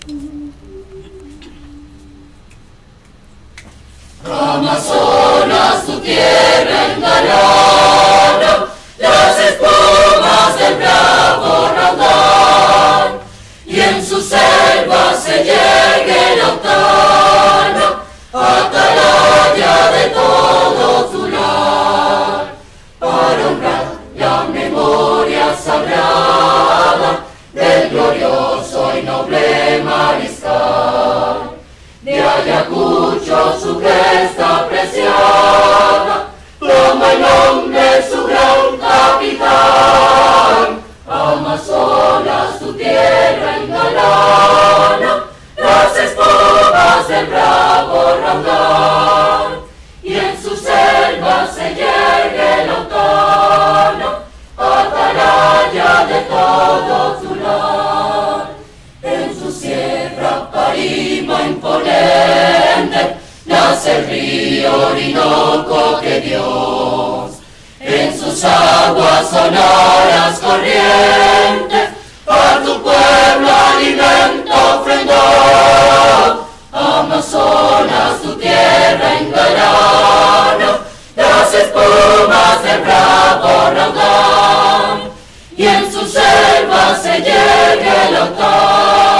Amazonas, tu tierra engalana, las espumas del bravo raudal, y en sus selvas se llegue el otoño, atalaya de todo tu lar, para honrar la memoria sagrada del glorioso y noble mariscal. De Ayacucho su gesta preciada, toma el nombre su gran capitán. Amazonas, tu tierra engalana, las espumas del bravo raudal, y en sus selvas se yergue el otoño, atalaya de todo tu lar. En su sierra Parima imponente nace el río Orinoco que Dios en sus aguas sonoras corrientes a tu pueblo alimento ofrendó. Amazonas, tu tierra engalana, las espumas del bravo raudal, y en sus selvas se llegue el otoño,